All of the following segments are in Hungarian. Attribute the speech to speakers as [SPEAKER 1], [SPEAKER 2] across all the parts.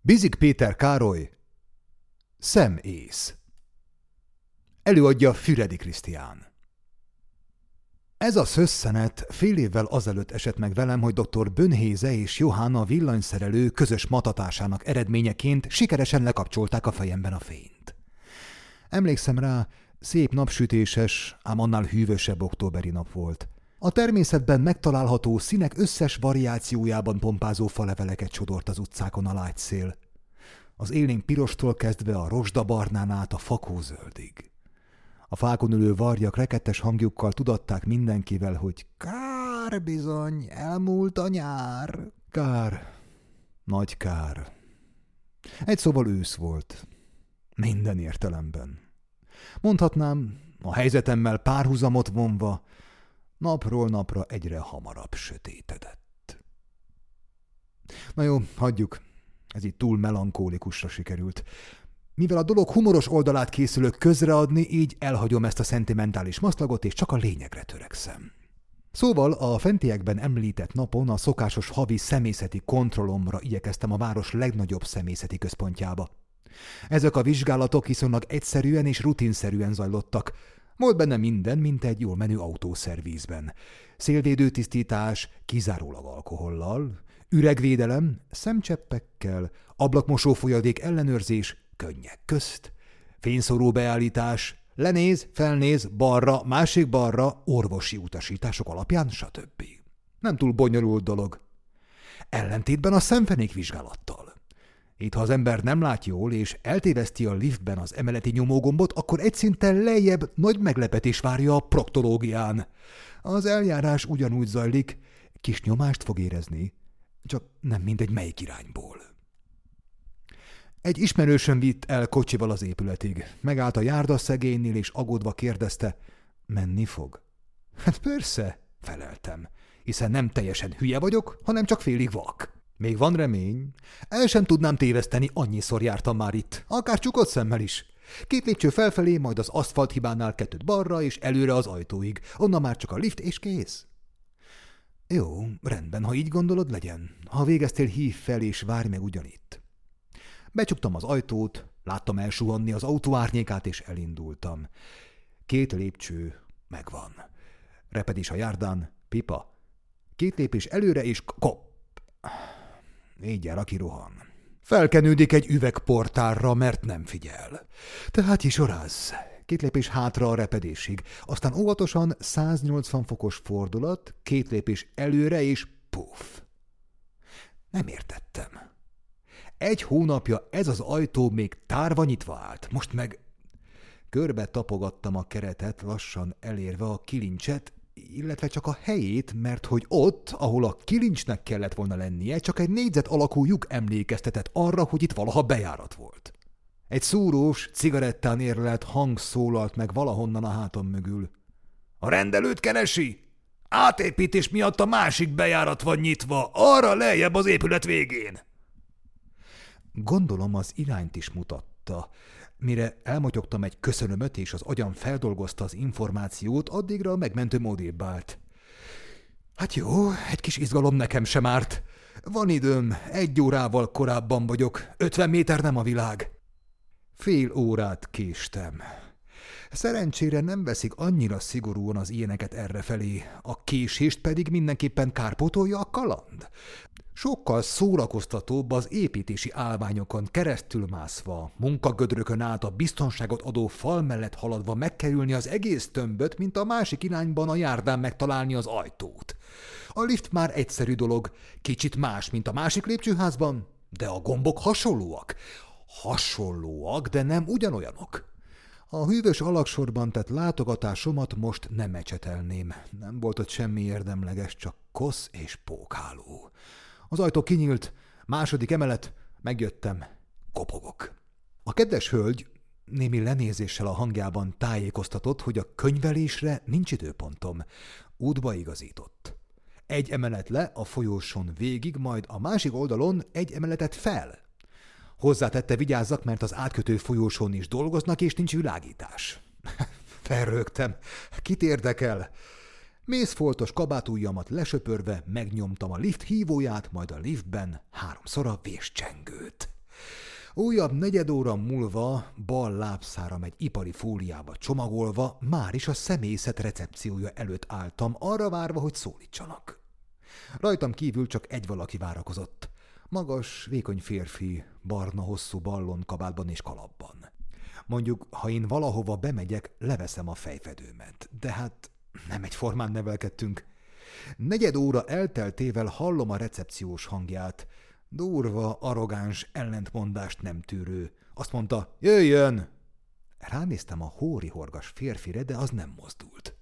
[SPEAKER 1] Bizik Péter Károly, Szemész. Előadja Füredi Krisztián. Ez a szösszenet fél évvel azelőtt esett meg velem, hogy dr. Bönhéze és Johanna villanyszerelő közös matatásának eredményeként sikeresen lekapcsolták a fejemben a fényt. Emlékszem rá, szép napsütéses, ám annál hűvösebb októberi nap volt. A természetben megtalálható színek összes variációjában pompázó faleveleket sodort az utcákon a lágy szél. Az élénk pirostól kezdve a rozsdabarnán át a fakózöldig. A fákon ülő varjak rekettes hangjukkal tudatták mindenkivel, hogy kár bizony, elmúlt a nyár. Kár, nagy kár. Egy szóval ősz volt. Minden értelemben. Mondhatnám, a helyzetemmel párhuzamot vonva, napról napra egyre hamarabb sötétedett. Na jó, hagyjuk. Ez itt túl melankólikusra sikerült. Mivel a dolog humoros oldalát készülök közreadni, így elhagyom ezt a szentimentális maszlagot, és csak a lényegre törekszem. Szóval a fentiekben említett napon a szokásos havi személyzeti kontrollomra igyekeztem a város legnagyobb személyzeti központjába. Ezek a vizsgálatok viszonylag egyszerűen és rutinszerűen zajlottak. Volt benne minden, mint egy jól menő autószervízben. Szélvédőtisztítás, kizárólag alkohollal, üregvédelem, szemcseppekkel, ablakmosó folyadék ellenőrzés, könnyek közt, fényszóró beállítás, lenéz, felnéz, balra, másik balra, orvosi utasítások alapján, stb. Nem túl bonyolult dolog. Ellentétben a szemfenék vizsgálattal. Itt, ha az ember nem lát jól, és eltéveszti a liftben az emeleti nyomógombot, akkor egy szinten lejjebb nagy meglepetés várja a proktológián. Az eljárás ugyanúgy zajlik, kis nyomást fog érezni, csak nem mindegy melyik irányból. Egy ismerősöm vitt el kocsival az épületig. Megállt a járdaszegélynél, és aggódva kérdezte, menni fog? Hát persze, feleltem, hiszen nem teljesen hülye vagyok, hanem csak félig vak. Még van remény. El sem tudnám téveszteni, annyiszor jártam már itt, akár csukott szemmel is. 2 lépcső felfelé, majd az aszfalthibánál 2 balra, és előre az ajtóig. Onnan már csak a lift, és kész. Jó, rendben, ha így gondolod, legyen. Ha végeztél, hív fel, és várj meg ugyanitt. Becsuktam az ajtót, láttam elsuhanni az autó árnyékát, és elindultam. 2 lépcső, megvan. Repedés a járdán, pipa. 2 lépés előre, és kop. Így jár, aki rohan. Felkenődik egy üvegportárra, mert nem figyel. Tehát is oráz. 2 lépés hátra a repedésig, aztán óvatosan 180 fokos fordulat, 2 lépés előre, és puff. Nem értettem. 1 hónapja ez az ajtó még tárva nyitva állt, most meg... Körbe tapogattam a keretet, lassan elérve a kilincset, illetve csak a helyét, mert hogy ott, ahol a kilincsnek kellett volna lennie, csak egy négyzet alakú lyuk emlékeztetett arra, hogy itt valaha bejárat volt. Egy szúrós, cigarettán érlelt hang szólalt meg valahonnan a hátam mögül. A rendelőt keresi? Átépítés miatt a másik bejárat van nyitva, arra lejjebb az épület végén. Gondolom az irányt is mutatta. Mire elmotyogtam egy köszönömöt, és az agyam feldolgozta az információt, addigra a megmentő módébb állt. Hát jó, egy kis izgalom nekem sem árt. Van időm, 1 órával korábban vagyok, 50 méter nem a világ. Fél órát késtem. Szerencsére nem veszik annyira szigorúan az ilyeneket errefelé, a késést pedig mindenképpen kárpótolja a kaland. Sokkal szórakoztatóbb az építési állványokon keresztül mászva, munkagödrökön át a biztonságot adó fal mellett haladva megkerülni az egész tömböt, mint a másik irányban a járdán megtalálni az ajtót. A lift már egyszerű dolog, kicsit más, mint a másik lépcsőházban, de a gombok hasonlóak. Hasonlóak, de nem ugyanolyanok. A hűvös alagsorban tett látogatásomat most nem ecsetelném. Nem volt ott semmi érdemleges, csak kosz és pókháló. Az ajtó kinyílt, 2. emelet, megjöttem, kopogok. A kedves hölgy némi lenézéssel a hangjában tájékoztatott, hogy a könyvelésre nincs időpontom. Útba igazított. 1 emelet le a folyóson végig, majd a másik oldalon 1 emeletet fel. Hozzátette, vigyázzak, mert az átkötő folyóson is dolgoznak, és nincs világítás. Felrögtem. Kit érdekel? Mészfoltos kabátujjamat lesöpörve megnyomtam a lift hívóját, majd a liftben 3-szor a véscsengőt. Újabb 4 óra múlva bal lábszáram egy ipari fóliába csomagolva már is a személyzet recepciója előtt álltam, arra várva, hogy szólítsanak. Rajtam kívül csak egy valaki várakozott. Magas, vékony férfi, barna, hosszú ballon kabátban és kalapban. Mondjuk, ha én valahova bemegyek, leveszem a fejfedőmet, de hát nem egyformán nevelkedtünk. 4 óra elteltével hallom a recepciós hangját. Durva, arrogáns, ellentmondást nem tűrő. Azt mondta, jöjjön! Ránéztem a hóri-horgas férfire, de az nem mozdult.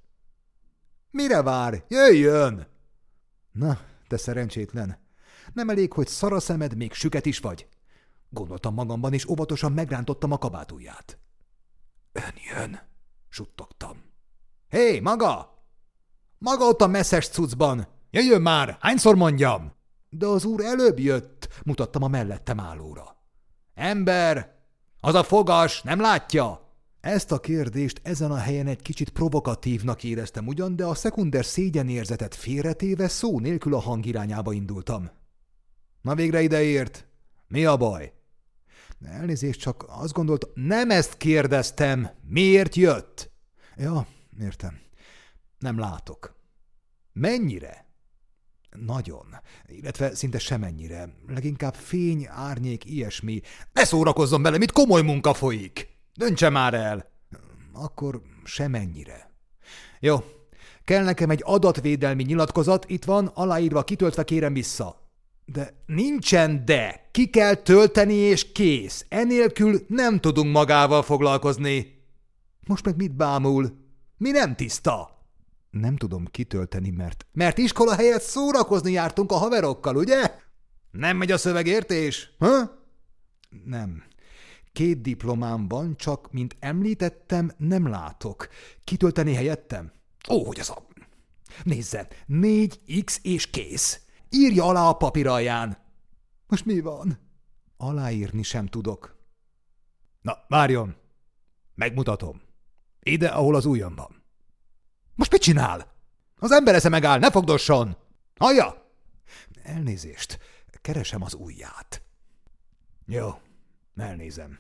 [SPEAKER 1] Mire vár? Jöjjön! Na, te szerencsétlen. Nem elég, hogy szar a szemed, még süket is vagy. Gondoltam magamban, és óvatosan megrántottam a kabátujját. Ön jön, suttogtam. Hé, maga! Maga ott a messzes cuccban! Jöjjön már, hányszor mondjam? De az úr előbb jött, mutattam a mellettem állóra. Ember! Az a fogas, nem látja? Ezt a kérdést ezen a helyen egy kicsit provokatívnak éreztem ugyan, de a szekunder szégyenérzetet félretéve szó nélkül a hang irányába indultam. Na végre ideért? Mi a baj? Elnézést, csak azt gondoltam, nem ezt kérdeztem. Miért jött? Ja, értem. Nem látok. Mennyire? Nagyon. Illetve szinte semennyire. Leginkább fény, árnyék, ilyesmi. Ne szórakozzon bele, mit komoly munka folyik. Döntse már el. Akkor semennyire. Jó. Kell nekem egy adatvédelmi nyilatkozat, itt van, aláírva, kitöltve kérem vissza. De nincsen de. Ki kell tölteni és kész. Enélkül nem tudunk magával foglalkozni. Most meg mit bámul? Mi nem tiszta? Nem tudom kitölteni, mert iskola helyett szórakozni jártunk a haverokkal, ugye? Nem megy a szövegértés? Ha? Nem. 2 diplomám van, csak, mint említettem, nem látok. Kitölteni helyettem? Ó, hogy az a... Nézze, 4x és kész. Írja alá a papír alján. Most mi van? Aláírni sem tudok. Na, várjon. Megmutatom. Ide, ahol az ujjam van. Most mit csinál? Az ember esze megáll, ne fogdosson! Hallja? Elnézést, keresem az ujját. Jó, elnézem.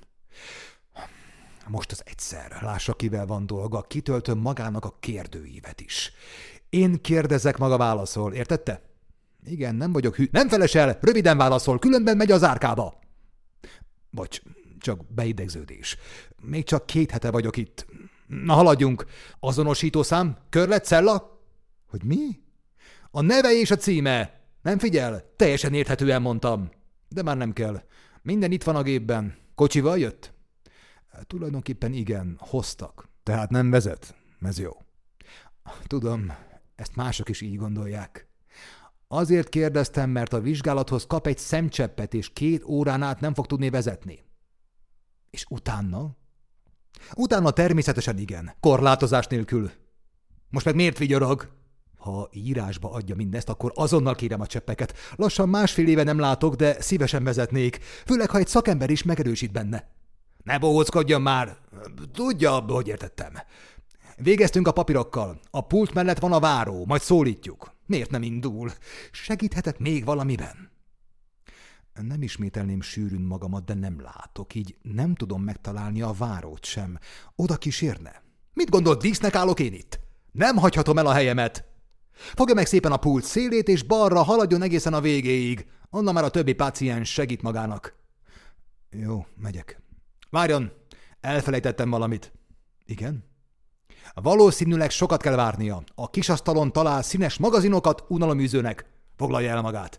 [SPEAKER 1] Most az egyszer, lássa, kivel van dolga, kitöltöm magának a kérdőívet is. Én kérdezek, maga válaszol, értette? Igen, nem vagyok hű. Nem feles el, röviden válaszol, különben megy az árkába. Vagy csak beidegződés. Még csak 2 hete vagyok itt. Na, haladjunk. Azonosítószám, körlet, cella? Hogy mi? A neve és a címe. Nem figyel? Teljesen érthetően mondtam. De már nem kell. Minden itt van a gépben. Kocsival jött? Tulajdonképpen igen, hoztak. Tehát nem vezet? Ez jó. Tudom, ezt mások is így gondolják. Azért kérdeztem, mert a vizsgálathoz kap egy szemcseppet, és 2 órán át nem fog tudni vezetni. És utána? Utána természetesen igen, korlátozás nélkül. Most meg miért vigyorog? Ha írásba adja mindezt, akkor azonnal kérem a cseppeket. Lassan 1,5 éve nem látok, de szívesen vezetnék, főleg ha egy szakember is megerősít benne. Ne bohóckodjon már! Tudja, hogy értettem. Végeztünk a papírokkal. A pult mellett van a váró, majd szólítjuk. Miért nem indul? Segíthetek még valamiben? Nem ismételném sűrűn magamat, de nem látok, így nem tudom megtalálni a várót sem. Oda kísérne? Mit gondolt, dísznek állok én itt? Nem hagyhatom el a helyemet. Fogja meg szépen a pult szélét, és balra haladjon egészen a végéig. Onnan már a többi páciens segít magának. Jó, megyek. Várjon, elfelejtettem valamit. Igen? Valószínűleg sokat kell várnia. A kisasztalon talál színes magazinokat unaloműzőnek. Foglalja el magát.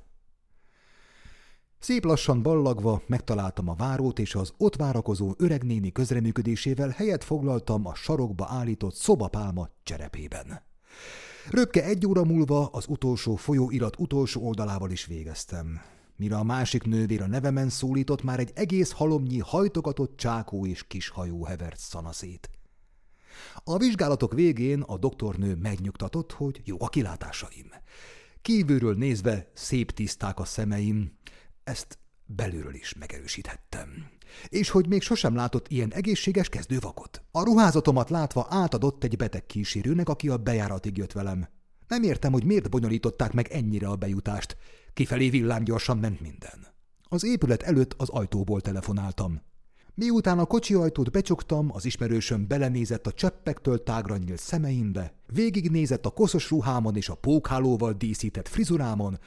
[SPEAKER 1] Szép lassan ballagva megtaláltam a várót, és az ott várakozó öregnéni közreműködésével helyet foglaltam a sarokba állított szobapálma cserepében. Röpke 1 óra múlva az utolsó folyóirat utolsó oldalával is végeztem. Mire a másik nővér a nevemen szólított, már egy egész halomnyi hajtogatott csákó és kis hajó hevert szanaszét. A vizsgálatok végén a doktornő megnyugtatott, hogy jó a kilátásaim. Kívülről nézve szép tiszták a szemeim, ezt belülről is megerősíthettem. És hogy még sosem látott ilyen egészséges kezdővakot. A ruházatomat látva átadott egy beteg kísérőnek, aki a bejáratig jött velem. Nem értem, hogy miért bonyolították meg ennyire a bejutást. Kifelé villámgyorsan ment minden. Az épület előtt az ajtóból telefonáltam. Miután a kocsi ajtót becsuktam, az ismerősöm belenézett a cseppektől tágra nyílt szemeimbe, végignézett a koszos ruhámon és a pókhálóval díszített frizurámon,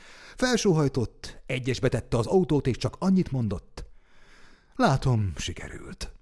[SPEAKER 1] felsóhajtott, egyesbe tette az autót és csak annyit mondott: látom, sikerült.